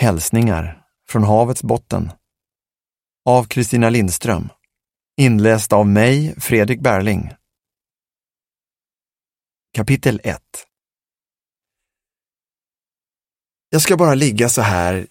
Hälsningar från havets botten av Kristina Lindström. Inläst av mig, Fredrik Berling. Kapitel 1. Jag ska bara ligga så här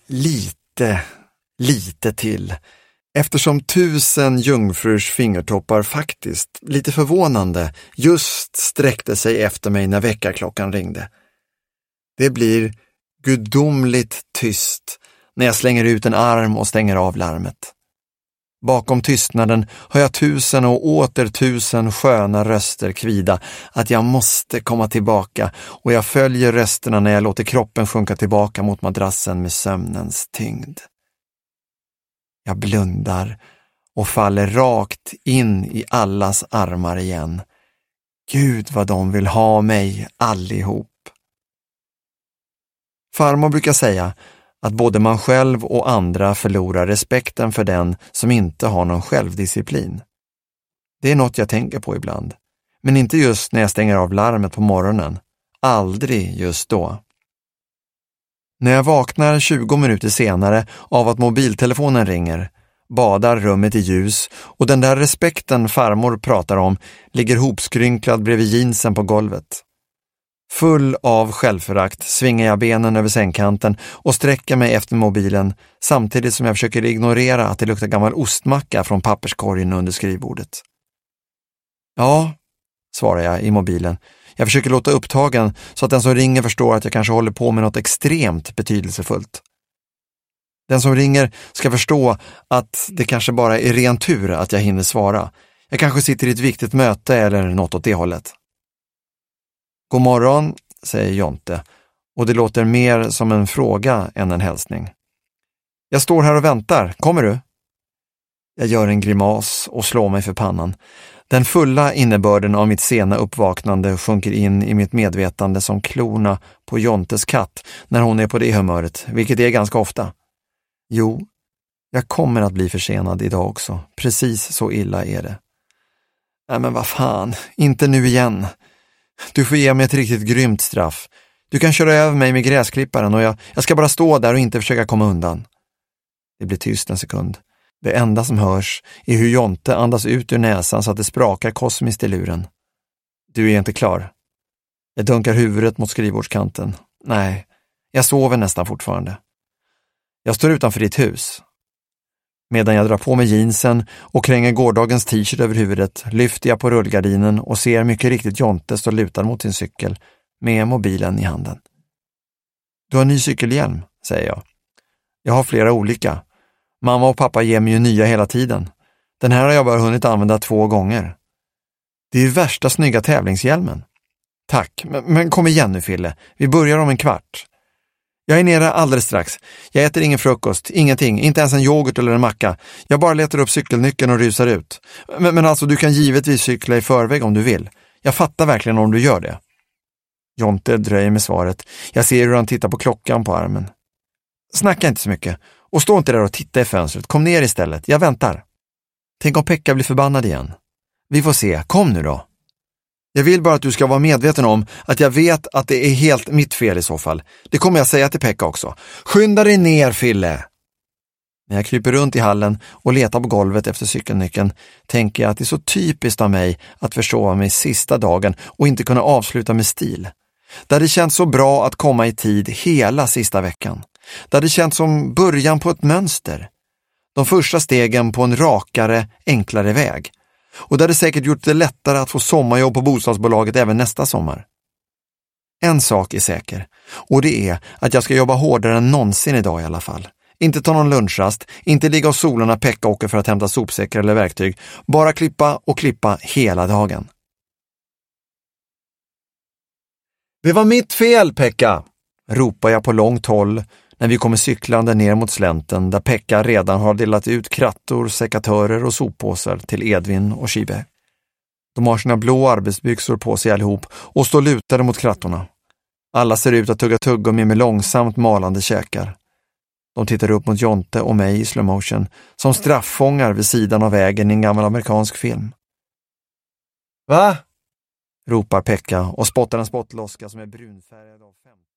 lite till, eftersom 1000 jungfrurs fingertoppar faktiskt, lite förvånande, just sträckte sig efter mig när väckarklockan ringde. Det blir gudomligt tyst när jag slänger ut en arm och stänger av larmet. Bakom tystnaden hör jag 1000 och åter 1000 sköna röster kvida att jag måste komma tillbaka, och jag följer rösterna när jag låter kroppen sjunka tillbaka mot madrassen med sömnens tyngd. Jag blundar och faller rakt in i allas armar igen. Gud vad de vill ha mig allihop. Farmor brukar säga att både man själv och andra förlorar respekten för den som inte har någon självdisciplin. Det är något jag tänker på ibland, men inte just när jag stänger av larmet på morgonen. Aldrig just då. När jag vaknar 20 minuter senare av att mobiltelefonen ringer, badar rummet i ljus och den där respekten farmor pratar om ligger hopskrynklad bredvid jeansen på golvet. Full av självförakt svingar jag benen över sängkanten och sträcker mig efter mobilen samtidigt som jag försöker ignorera att det luktar gammal ostmacka från papperskorgen under skrivbordet. Ja, svarar jag i mobilen. Jag försöker låta upptagen så att den som ringer förstår att jag kanske håller på med något extremt betydelsefullt. Den som ringer ska förstå att det kanske bara är ren tur att jag hinner svara. Jag kanske sitter i ett viktigt möte eller något åt det hållet. God morgon, säger Jonte, och det låter mer som en fråga än en hälsning. Jag står här och väntar, kommer du? Jag gör en grimas och slår mig för pannan. Den fulla innebörden av mitt sena uppvaknande sjunker in i mitt medvetande som klorna på Jontes katt när hon är på det humöret, vilket är ganska ofta. Jo, jag kommer att bli försenad idag också. Precis så illa är det. Nej men vad fan, inte nu igen. Du får ge mig ett riktigt grymt straff. Du kan köra över mig med gräsklipparen och jag ska bara stå där och inte försöka komma undan. Det blir tyst en sekund. Det enda som hörs är hur Jonte andas ut ur näsan så att det sprakar kosmiskt i luren. Du är inte klar. Jag dunkar huvudet mot skrivbordskanten. Nej, jag sover nästan fortfarande. Jag står utanför ditt hus. Medan jag drar på mig jeansen och kränger gårdagens t-shirt över huvudet lyfter jag på rullgardinen och ser mycket riktigt Jonte stå lutad mot sin cykel med mobilen i handen. Du har en ny cykelhjälm, säger jag. Jag har flera olika. Mamma och pappa ger mig ju nya hela tiden. Den här har jag bara hunnit använda 2 gånger. Det är ju värsta snygga tävlingshjälmen. Tack, men kom igen nu Fille. Vi börjar om en kvart. Jag är nere alldeles strax. Jag äter ingen frukost, ingenting, inte ens en yoghurt eller en macka. Jag bara letar upp cykelnyckeln och rusar ut. Men alltså, du kan givetvis cykla i förväg om du vill. Jag fattar verkligen om du gör det. Jonte dröjer med svaret. Jag ser hur han tittar på klockan på armen. Snacka inte så mycket. Och stå inte där och titta i fönstret. Kom ner istället. Jag väntar. Tänk om Pekka blir förbannad igen. Vi får se. Kom nu då. Jag vill bara att du ska vara medveten om att jag vet att det är helt mitt fel i så fall. Det kommer jag säga till Pekka också. Skynda dig ner, Fille! När jag kryper runt i hallen och letar på golvet efter cykelnyckeln tänker jag att det är så typiskt av mig att försova mig sista dagen och inte kunna avsluta med stil. Det hade känts så bra att komma i tid hela sista veckan. Det hade känts som början på ett mönster. De första stegen på en rakare, enklare väg. Och det hade säkert gjort det lättare att få sommarjobb på bostadsbolaget även nästa sommar. En sak är säker, och det är att jag ska jobba hårdare än någonsin idag i alla fall. Inte ta någon lunchrast, inte ligga och sola när Pekka åker för att hämta sopsäckar eller verktyg. Bara klippa och klippa hela dagen. Det var mitt fel, Pekka! Ropar jag på långt håll när vi kommer cyklande ner mot slänten där Pekka redan har delat ut krattor, sekatörer och soppåsar till Edvin och Shibe. De har sina blå arbetsbyxor på sig allihop och står lutade mot krattorna. Alla ser ut att tugga tuggummi med långsamt malande käkar. De tittar upp mot Jonte och mig i slow motion som strafffångar vid sidan av vägen i en gammal amerikansk film. Va? Ropar Pekka och spottar en spottloska som är brunfärgad av 50.